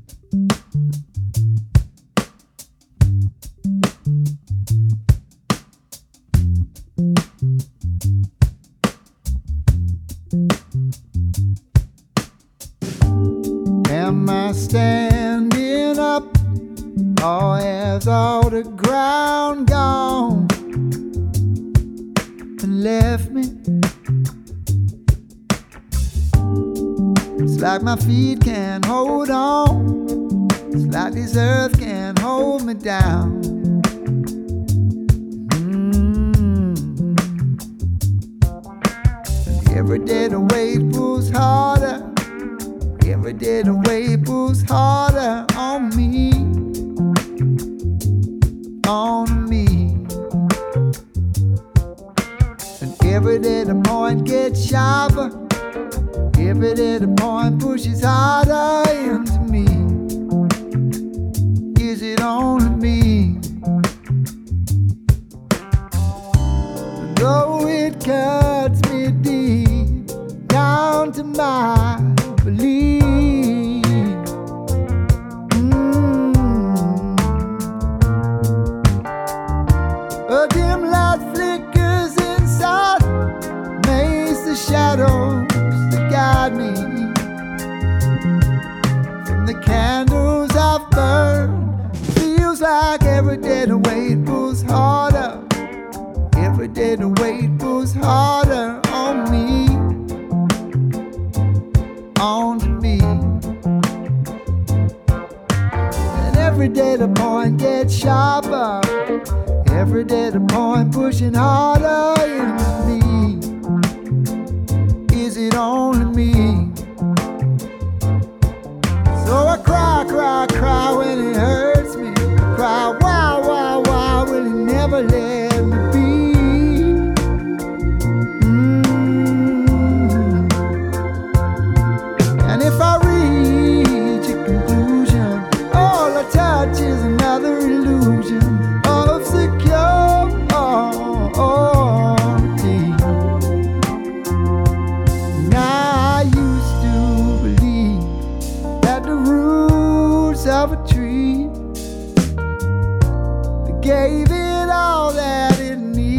Am I standing up, or has all the ground gone and left me? It's like my feet can't hold on, it's like this earth can't hold me down. And every day the weight pulls harder, every day the weight pulls harder on me, on me. And every day the point gets sharper, every day the point pushes harder into me. Is it only me? And though it cuts me deep down to my belief, a dim light flickers inside, makes the shadows that guide me. From the candles I've burned, feels like every day the weight pulls harder, every day the weight pulls harder on me, onto me. And every day the point gets sharper, every day the point pushing harder into me. Is it only me? So I cry, cry, cry when it hurts me. Cry, why, will he never let me be? And if I reach a conclusion, all I touch is another illusion of security. Now I used to believe that the roots of a tree that gave it all that it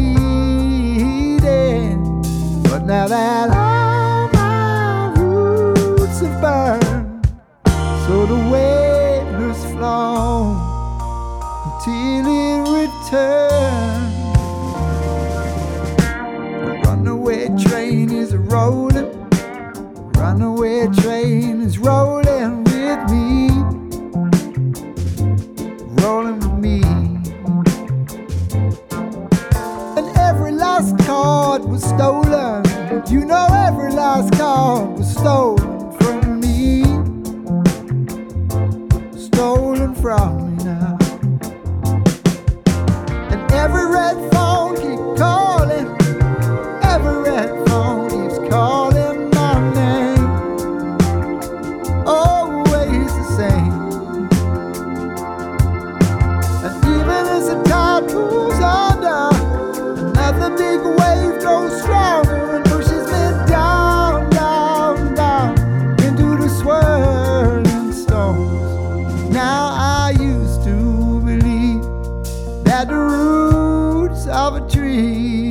needed, but now that all my roots have burned, so the weight has flown until it returns. The runaway train is rolling, runaway train is rolling with me, rolling with me. And every last card was stolen, you know every last card was stolen from me, stolen from me now. And every red phone keeps calling, every red phone keeps calling my name, always the same. And even as the tide pulls under, another big wave grows stronger and pushes me down, down, down into the swirling storms. Now I used to believe that the roots of a tree